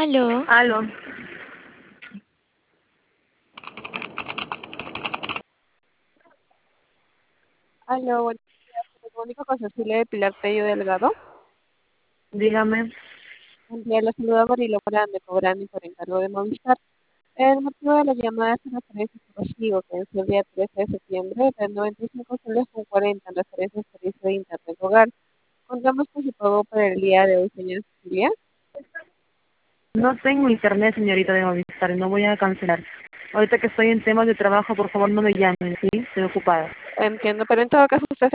Aló, Aló. Aló, buenos días. Me comunico con Cecilia de Pilar Tello Delgado. Dígame. Un día la saluda Marilo Morán de Cobrani por encargo de Movistar. El motivo de la llamada es en referencia a su recibo que venció el día 13 de septiembre de 95 soles con 40 en referencia al servicio de Internet Hogar. Contamos con su pago para el día de hoy, señora Cecilia. No tengo internet, señorita de Movistar, y no voy a cancelar. Ahorita que estoy en temas de trabajo, por favor no me llamen, ¿sí? Estoy ocupada. Entiendo, pero en todo caso usted